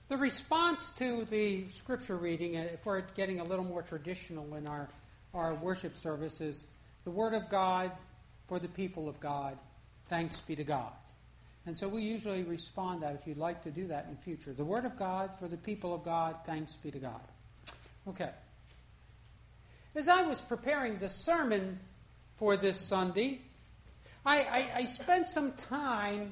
The response to the scripture reading, if we're getting a little more traditional in our worship service, is the Word of God for the people of God, thanks be to God. And so we usually respond that, if you'd like to do that in the future. The Word of God for the people of God, thanks be to God. Okay. As I was preparing the sermon for this Sunday, I spent some time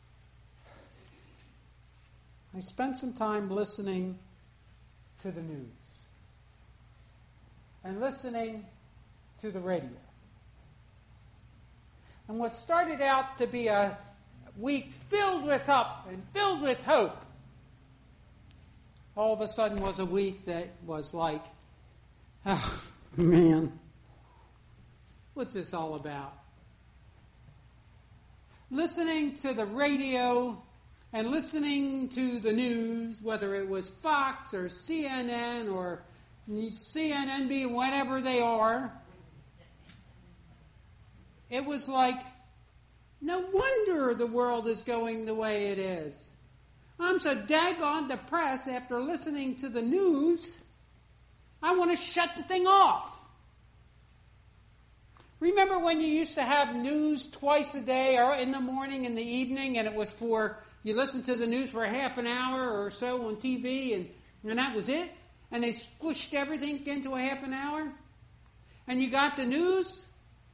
listening to the news and listening to the radio. And what started out to be a week filled with up and filled with hope, all of a sudden was a week that was like, oh, man, what's this all about? Listening to the radio and listening to the news, whether it was Fox or CNN or CNNB, whatever they are, it was like, no wonder the world is going the way it is. I'm so daggone depressed after listening to the news, I want to shut the thing off. Remember when you used to have news twice a day, or in the morning and the evening, and it was for, you listened to the news for a half an hour or so on TV, and that was it? And they squished everything into a half an hour? And you got the news?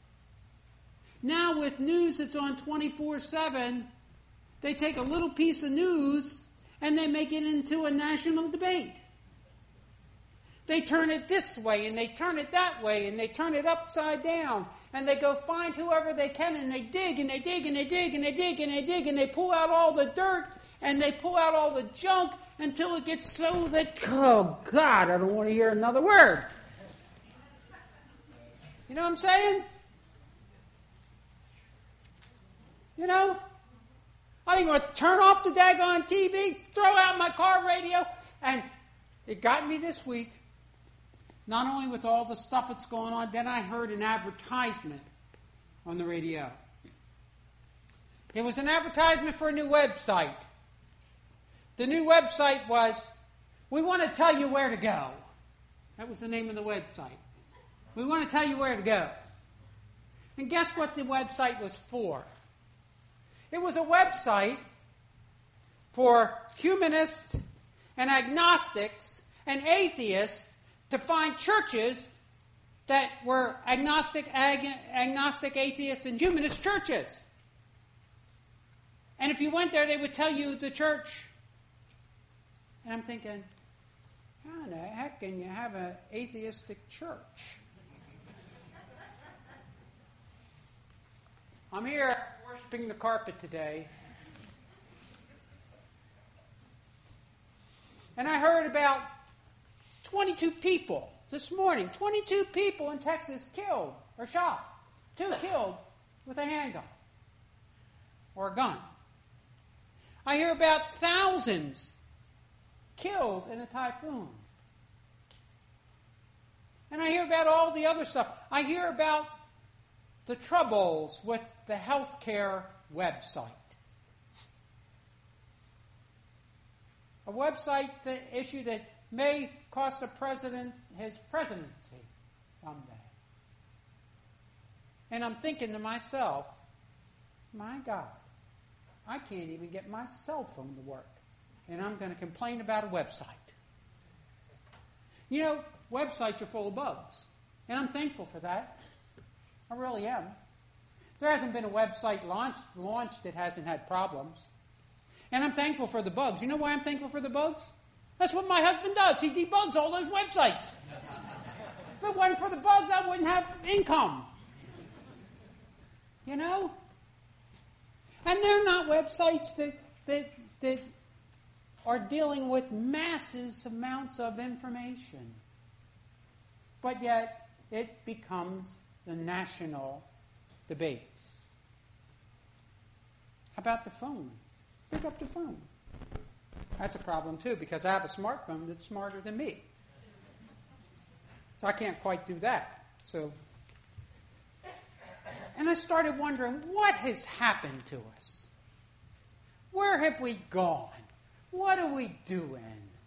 Now with news that's on 24/7, they take a little piece of news and they make it into a national debate. They turn it this way and they turn it that way and they turn it upside down and they go find whoever they can and they dig and they dig and they dig and they dig and they dig and they pull out all the dirt and they pull out all the junk until it gets so that, oh God, I don't want to hear another word. You know what I'm saying? You know? I think I'm going to turn off the daggone TV, throw out my car radio, and it got me this week. Not only with all the stuff that's going on, then I heard an advertisement on the radio. It was an advertisement for a new website. The new website was, we want to tell you where to go. That was the name of the website. We want to tell you where to go. And guess what the website was for? It was a website for humanists and agnostics and atheists to find churches that were agnostic, atheists, and humanist churches. And if you went there, they would tell you the church. And I'm thinking, how in the heck can you have an atheistic church? I'm here worshiping the carpet today. And I heard about 22 people this morning. 22 people in Texas killed or shot. 2 killed with a handgun or a gun. I hear about thousands killed in a typhoon. And I hear about all the other stuff. I hear about the troubles with the healthcare website. A website issue that may cost a president his presidency someday. And I'm thinking to myself, my God, I can't even get my cell phone to work. And I'm going to complain about a website. You know, websites are full of bugs. And I'm thankful for that. I really am. There hasn't been a website launched that hasn't had problems. And I'm thankful for the bugs. You know why I'm thankful for the bugs? That's what my husband does. He debugs all those websites. If it wasn't for the bugs, I wouldn't have income. You know? And they're not websites that are dealing with massive amounts of information. But yet, it becomes the national debate. How about the phone? Pick up the phone. That's a problem too, because I have a smartphone that's smarter than me. So I can't quite do that. And I started wondering, what has happened to us? Where have we gone? What are we doing?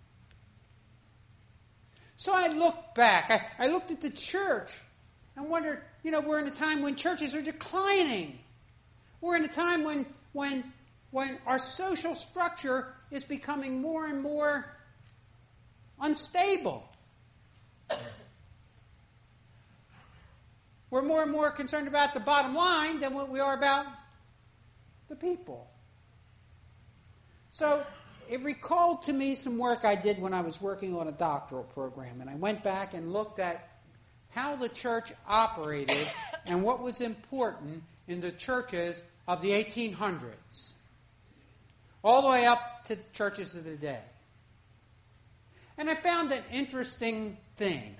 So I looked back. I looked at the church and wondered, we're in a time when churches are declining. We're in a time when our social structure is becoming more and more unstable. We're more and more concerned about the bottom line than what we are about the people. So it recalled to me some work I did when I was working on a doctoral program, and I went back and looked at how the church operated and what was important in the churches of the 1800s, all the way up to the churches of the day. And I found an interesting thing.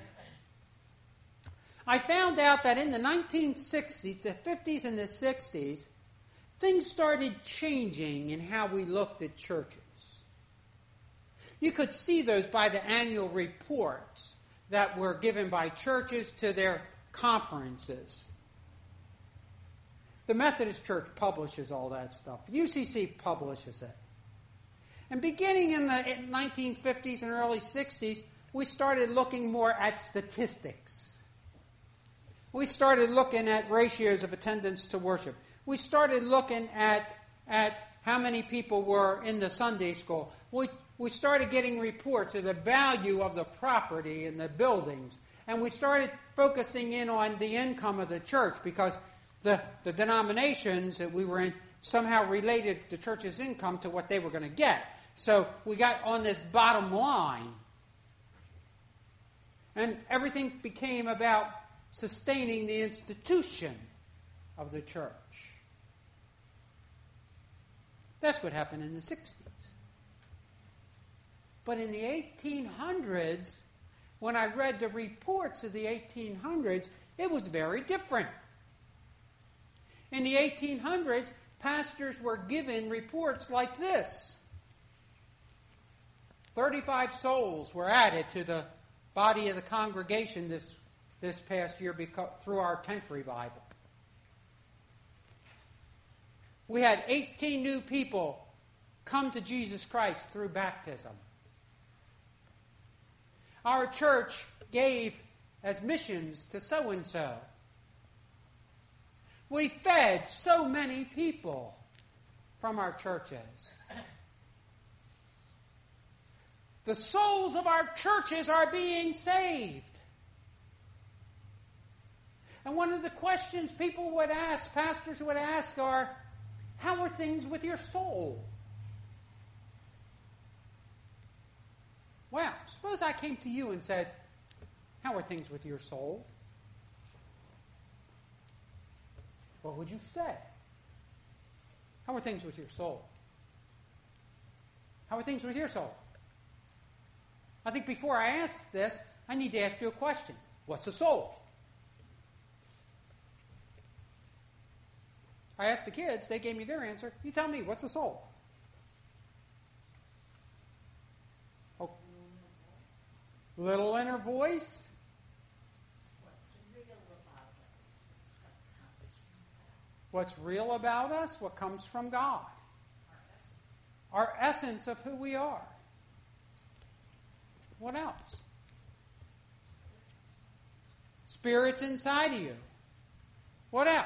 I found out that in the 1960s, the 50s and the 60s, things started changing in how we looked at churches. You could see those by the annual reports that were given by churches to their conferences. The Methodist Church publishes all that stuff. UCC publishes it. And beginning in the 1950s and early 60s, we started looking more at statistics. We started looking at ratios of attendance to worship. We started looking at how many people were in the Sunday school. We started getting reports of the value of the property and the buildings. And we started focusing in on the income of the church because the denominations that we were in somehow related the church's income to what they were going to get. So we got on this bottom line. And everything became about sustaining the institution of the church. That's what happened in the 60s. But in the 1800s, when I read the reports of the 1800s, it was very different. In the 1800s, pastors were given reports like this. 35 souls were added to the body of the congregation this past year through our tent revival. We had 18 new people come to Jesus Christ through baptism. Our church gave as missions to so-and-so. We fed so many people from our churches. The souls of our churches are being saved. And one of the questions people would ask, pastors would ask, are, how are things with your soul? Well, suppose I came to you and said, how are things with your soul? What would you say? How are things with your soul? How are things with your soul? I think before I ask this, I need to ask you a question. What's a soul? I asked the kids, they gave me their answer. You tell me, what's a soul? Oh, little inner voice? What's real about us? What comes from God? Our essence of who we are. What else? Spirit's inside of you. What else?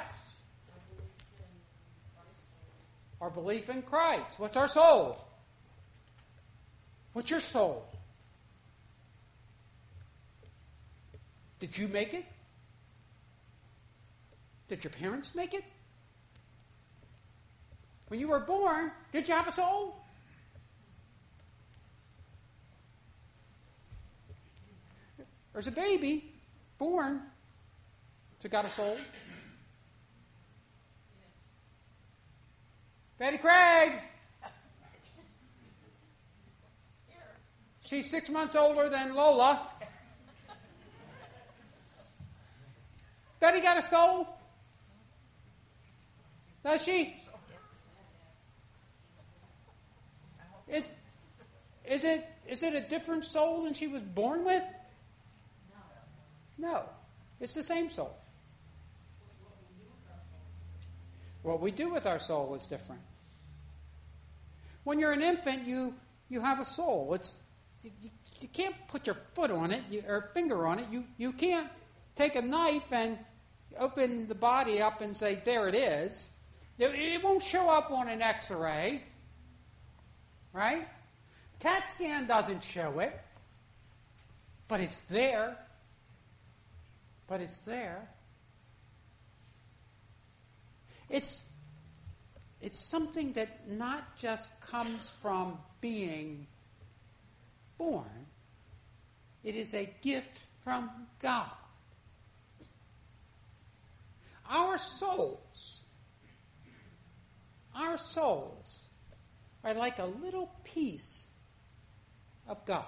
Our belief in Christ. What's our soul? What's your soul? Did you make it? Did your parents make it? When you were born, did you have a soul? There's a baby born. Has it got a soul? Betty Craig. She's 6 months older than Lola. Betty got a soul? Does she? Is it a different soul than she was born with? No. It's the same soul. What we do with our soul is different. When you're an infant, you you have a soul. You can't put your foot on it or finger on it. You can't take a knife and open the body up and say, there it is. It won't show up on an X-ray. Right? CAT scan doesn't show it. But it's there. It's something that not just comes from being born. It is a gift from God. Our souls are like a little piece of God.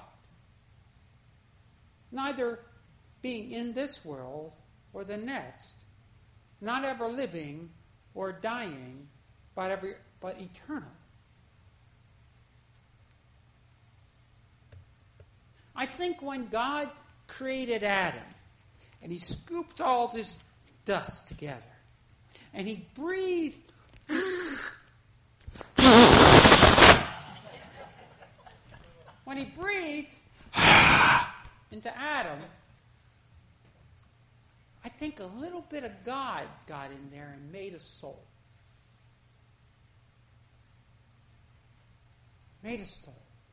Neither being in this world or the next, not ever living or dying, but eternal. I think when God created Adam, and he scooped all this dust together, and he breathed when he breathed into Adam, I think a little bit of God got in there and made a soul. Made a soul.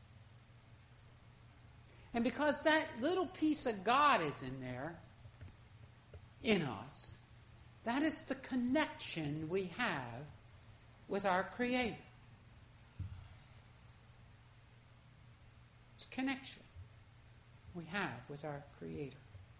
And because that little piece of God is in there, in us, that is the connection we have with our Creator. It's a connection we have with our Creator.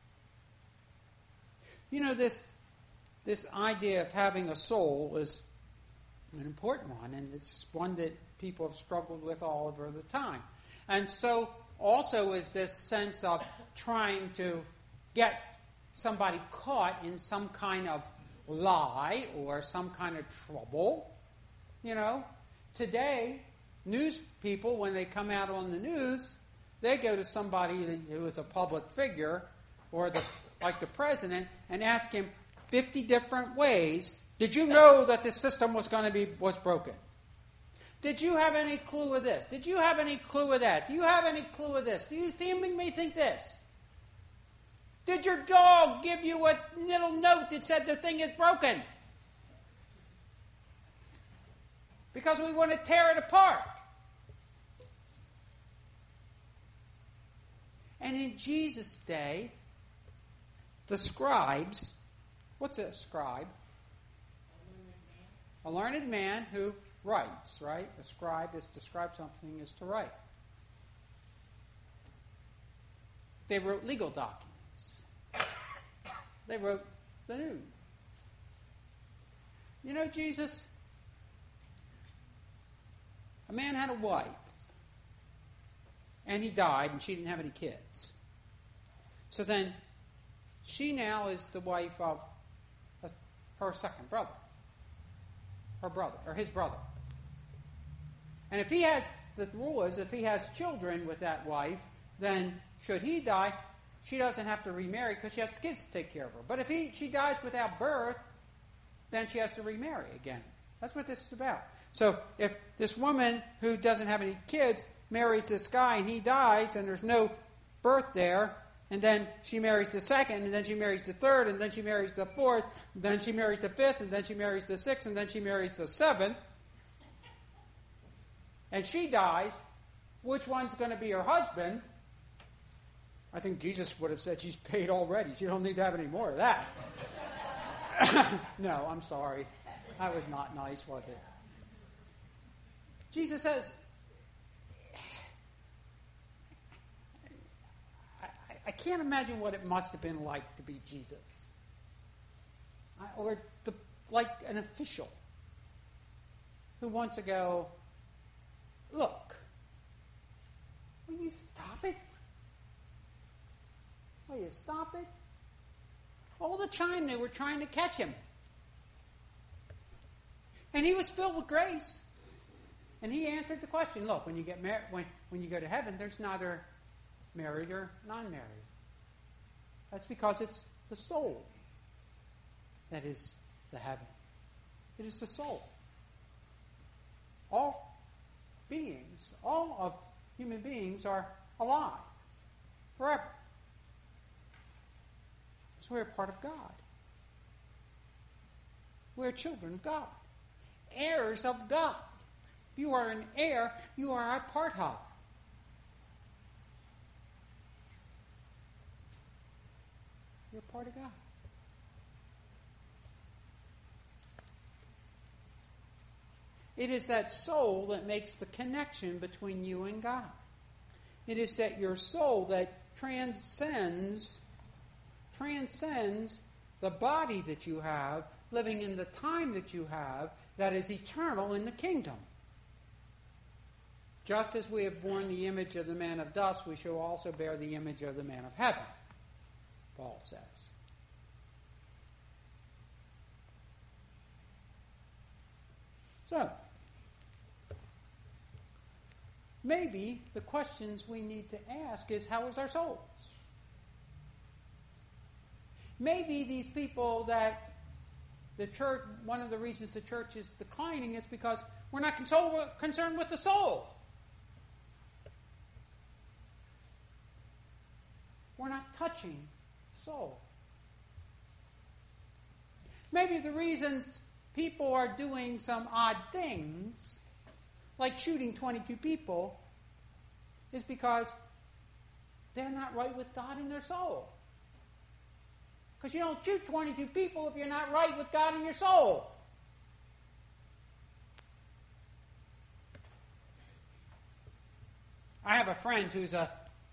You know, this idea of having a soul is an important one, and it's one that people have struggled with all over the time. And so also is this sense of trying to get somebody caught in some kind of lie or some kind of trouble. You know, today, news people, when they come out on the news, they go to somebody who is a public figure or like the president and ask him 50 different ways, did you know that the system was broken? Did you have any clue of this? Did you have any clue of that? Do you have any clue of this? Do you may think this? Did your dog give you a little note that said the thing is broken? Because we want to tear it apart. And in Jesus' day, the scribes, what's a scribe? A learned man who writes, right? A scribe is to scribe something is to write. They wrote legal documents. They wrote the news. You know, Jesus, a man had a wife, and he died, and she didn't have any kids. So then, she now is the wife of her second brother. Her brother, or his brother. And if he has, the rule is, if he has children with that wife, then should he die, she doesn't have to remarry because she has kids to take care of her. But if she dies without birth, then she has to remarry again. That's what this is about. So if this woman who doesn't have any kids marries this guy and he dies and there's no birth there, and then she marries the second, and then she marries the third, and then she marries the fourth, and then she marries the fifth, and then she marries the sixth, and then she marries the seventh, and she dies, which one's going to be her husband? I think Jesus would have said she's paid already. She don't need to have any more of that. No, I'm sorry. That was not nice, was it? Jesus says, I can't imagine what it must have been like to be Jesus. Or like an official who wants to go, look, will you stop it? Will you stop it? All the time they were trying to catch him. And he was filled with grace. And he answered the question, look, when you get married, when you go to heaven, there's neither married or non-married. That's because it's the soul that is the heaven. It is the soul. All beings, all of human beings are alive forever. So we're a part of God. We're children of God. Heirs of God. If you are an heir, you are a part of. You're a part of God. It is that soul that makes the connection between you and God. It is that your soul that transcends the body that you have, living in the time that you have, that is eternal in the kingdom. Just as we have borne the image of the man of dust, we shall also bear the image of the man of heaven, Paul says. So, maybe the questions we need to ask is, how is our souls? Maybe these people that the church, one of the reasons the church is declining is because we're not concerned with the soul. We're not touching the soul. Maybe the reasons people are doing some odd things, like shooting 22 people, is because they're not right with God in their soul. Because you don't shoot 22 people if you're not right with God in your soul. I have a friend who's a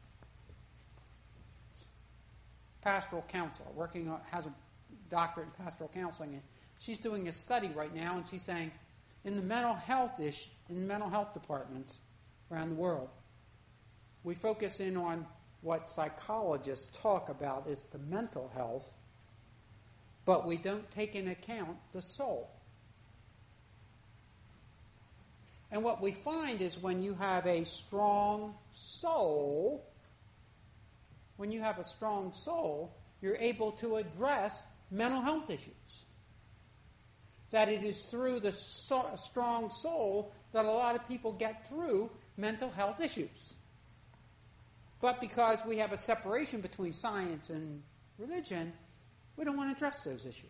pastoral counselor, has a doctorate in pastoral counseling, and she's doing a study right now, and she's saying, in the mental health departments around the world, we focus in on what psychologists talk about is the mental health, but we don't take into account the soul. And what we find is when you have a strong soul, you're able to address mental health issues. That it is through the strong soul that a lot of people get through mental health issues. But because we have a separation between science and religion, we don't want to address those issues.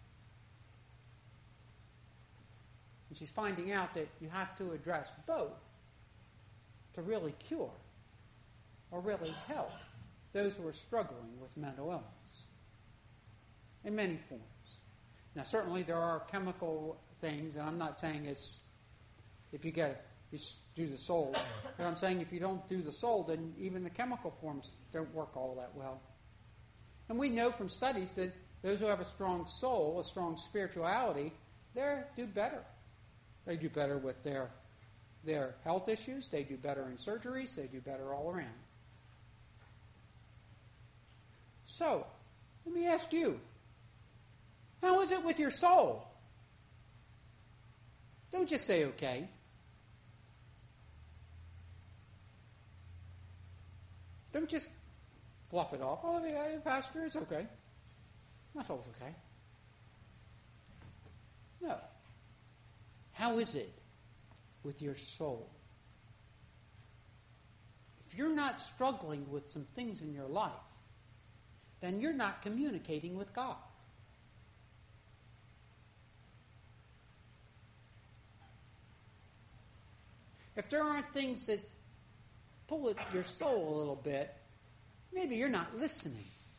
And she's finding out that you have to address both to really cure or really help those who are struggling with mental illness in many forms. Now, certainly there are chemical things, and I'm not saying it's if you do the soul. But I'm saying if you don't do the soul, then even the chemical forms don't work all that well. And we know from studies that those who have a strong soul, a strong spirituality, they do better. They do better with their health issues. They do better in surgeries. They do better all around. So, let me ask you, how is it with your soul? Don't just say okay. Don't just fluff it off. Oh, the pastor, it's okay. My soul's okay. No. How is it with your soul? If you're not struggling with some things in your life, then you're not communicating with God. If there aren't things that pull at your soul a little bit, maybe you're not listening.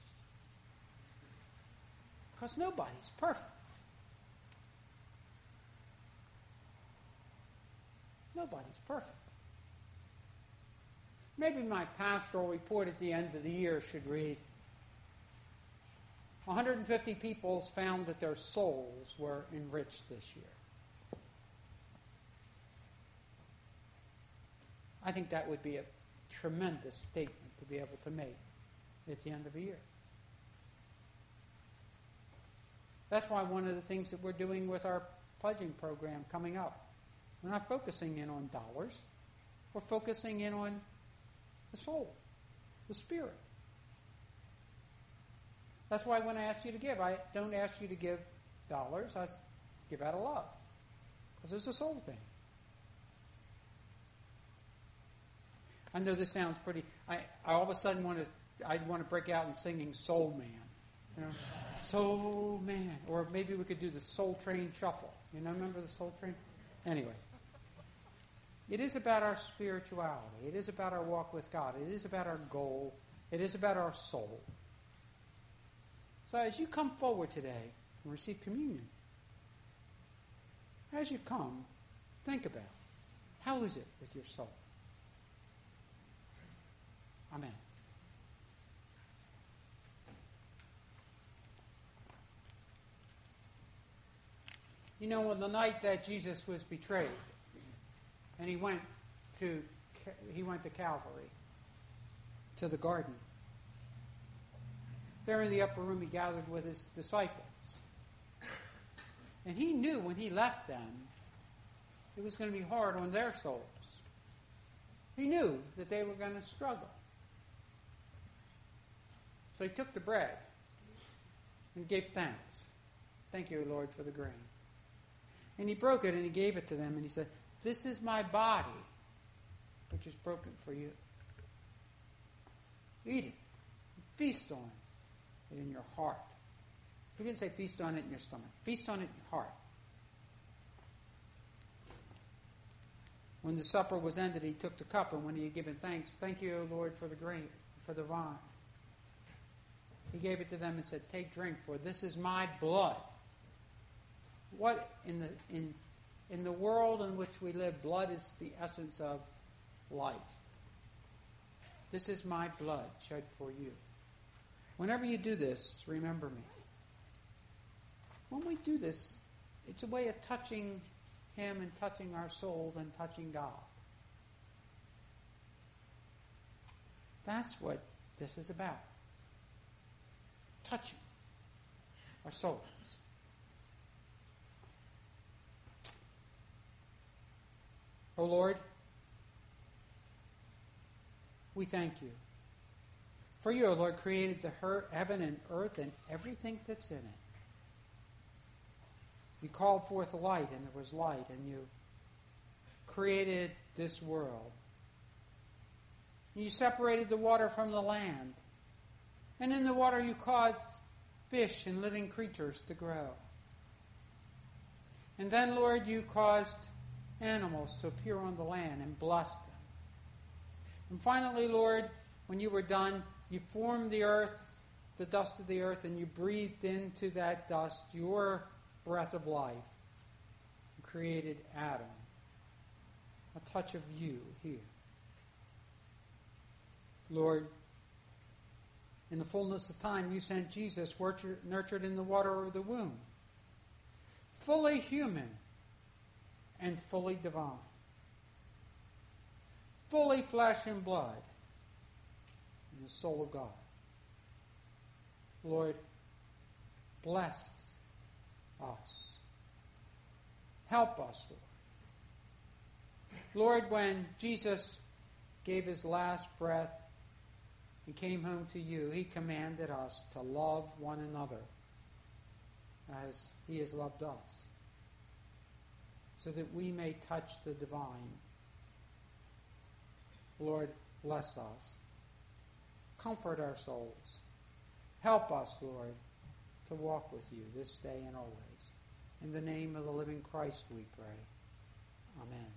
Because nobody's perfect. Nobody's perfect. Maybe my pastoral report at the end of the year should read, 150 people found that their souls were enriched this year. I think that would be a tremendous statement to be able to make at the end of a year. That's why one of the things that we're doing with our pledging program coming up, we're not focusing in on dollars. We're focusing in on the soul, the spirit. That's why when I ask you to give, I don't ask you to give dollars. I give out of love. Because it's a soul thing. I know this sounds pretty. I all of a sudden want to break out in singing Soul Man. You know, Soul Man, or maybe we could do the Soul Train Shuffle. You know, remember the Soul Train? Anyway, it is about our spirituality. It is about our walk with God. It is about our goal. It is about our soul. So as you come forward today and receive communion, as you come, think about, how is it with your soul? Amen. You know, on the night that Jesus was betrayed, and he went to Calvary, to the garden. There in the upper room, he gathered with his disciples. And he knew when he left them, it was going to be hard on their souls. He knew that they were going to struggle. So he took the bread and gave thanks. Thank you, Lord, for the grain. And he broke it and he gave it to them and he said, "This is my body, which is broken for you. Eat it. Feast on it in your heart." He didn't say feast on it in your stomach. Feast on it in your heart. When the supper was ended, he took the cup, and when he had given thanks, "Thank you, O Lord, for the grain, for the vine." He gave it to them and said, "Take, drink, for this is my blood." What in the world in which we live, blood is the essence of life. This is my blood shed for you. Whenever you do this, remember me. When we do this, it's a way of touching Him and touching our souls and touching God. That's what this is about. Touching our souls. Oh Lord, we thank you. For you, O Lord, created the heaven and earth and everything that's in it. You called forth light, and there was light, and you created this world. You separated the water from the land, and in the water you caused fish and living creatures to grow. And then, Lord, you caused animals to appear on the land and blessed them. And finally, Lord, when you were done, you formed the earth, the dust of the earth, and you breathed into that dust your breath of life and created Adam. A touch of you here. Lord, in the fullness of time, you sent Jesus, nurtured in the water of the womb, fully human and fully divine, fully flesh and blood, in the soul of God. Lord, bless us. Help us, Lord. Lord, when Jesus gave his last breath and came home to you, he commanded us to love one another as he has loved us, so that we may touch the divine. Lord, bless us. Comfort our souls. Help us, Lord, to walk with you this day and always. In the name of the living Christ we pray. Amen.